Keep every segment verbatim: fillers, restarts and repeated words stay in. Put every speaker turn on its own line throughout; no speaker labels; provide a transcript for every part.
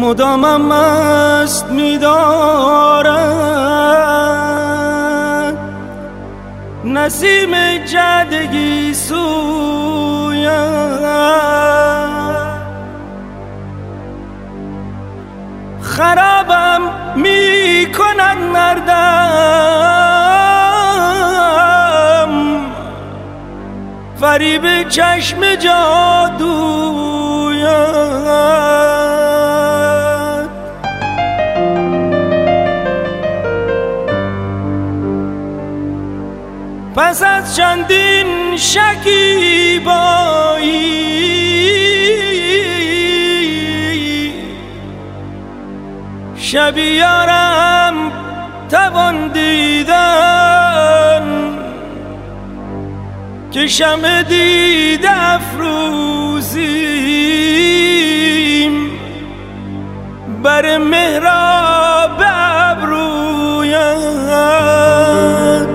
مدامم مست می‌دارد نسیم جدگی سویم، خرابم می‌کند نردم فریب چشم جادویم. پس از چندین شکیبایی شبی یارم توان دیدن که شمع دیده افروزیم بر محراب ابرویم.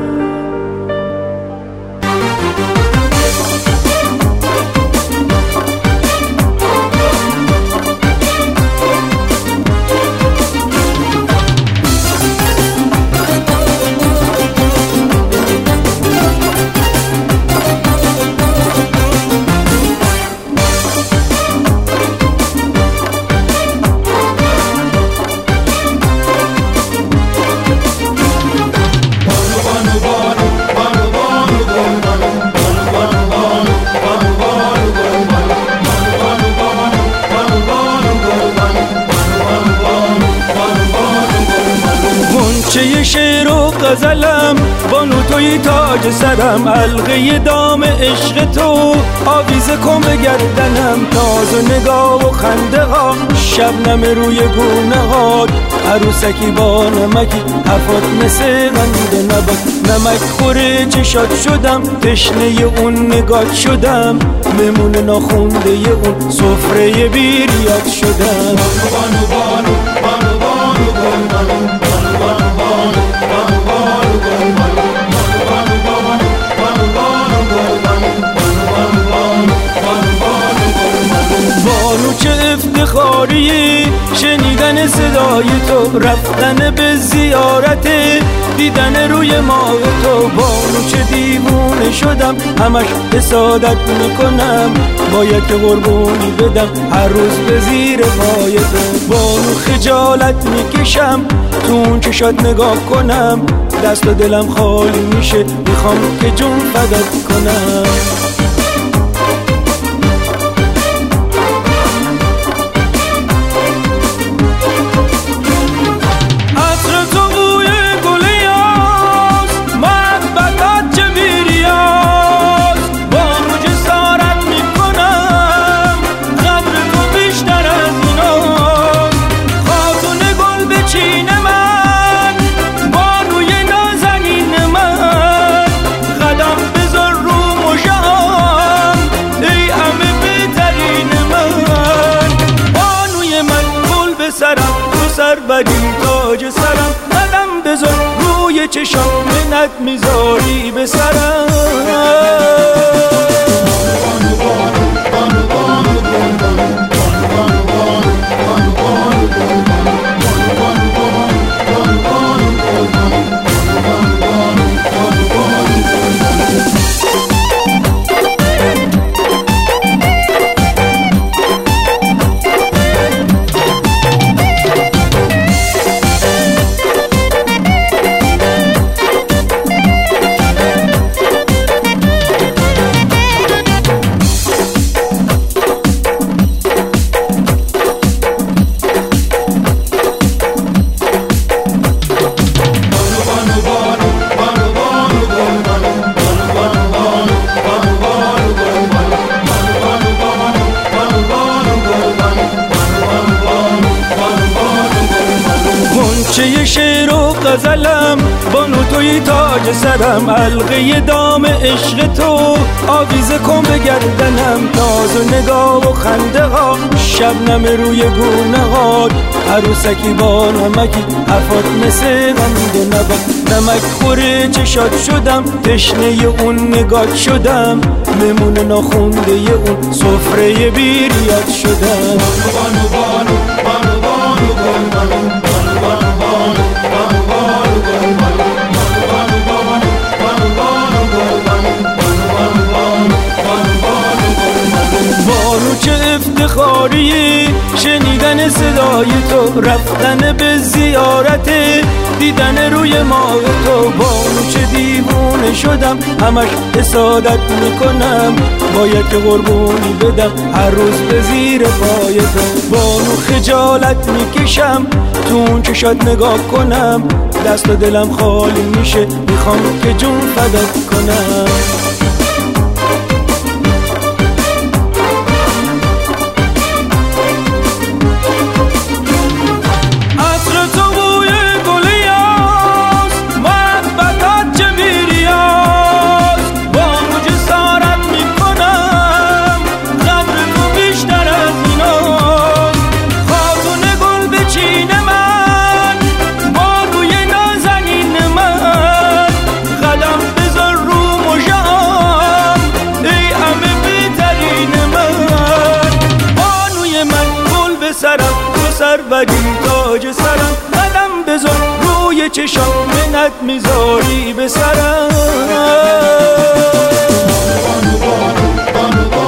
چه شعر و غزلم بانو توی تاج سرم، حلقه دام عشق تو آویزه کن به گردنم، تاز و نگاه و خنده ها شبنم روی گونه ها، عروسکی با نمکی حرفات مثل قند نبات، نمک خوره چشات شدم تشنه اون نگات شدم، ممون ناخونده اون سفره بیریات شدم. بانو بانو بانو بانو بانو بانو بانو چه افتخاریه شنیدن صدای تو، رفتن به زیارت دیدن روی ماه تو، بانو چه دیوونه شدم همش حسادت میکنم، باید که قربونی بدم هر روز به زیر پای تو، بانو خجالت میکشم تو اون چشات نگاه کنم، دست و دلم خالی میشه میخوام که جون فدات کنم. سر بدی تاج سرم قدم بذار روی چشام منت میذاری به سرم. چه شعر و غزلم بانو توی تاج سرم، حلقه دام عشق تو آویزه کن به گردنم، تاز و نگاه و خنده ها شبنم روی گونه ها، عروسکی با نمکی حرفات مثل قند نبات، نمک خوره چشات شدم تشنه اون نگات شدم، ممون ناخونده اون سفره بیریات شدم. بانو بانو بانو بانو بانو چه افتخاری شنیدن صدای تو، رفتن به زیارت دیدن روی ماه تو. بانو چه دیوونه شدم همش حسادت میکنم، باید که قربونی بدم هر روز به زیر پای تو. بانو خجالت میکشم تو اون چشات نگاه کنم، دست و دلم خالی میشه میخوام که جون فدات کنم. سروری تاج سرم، قدم بذار روی چشام منت میذاری به سرم.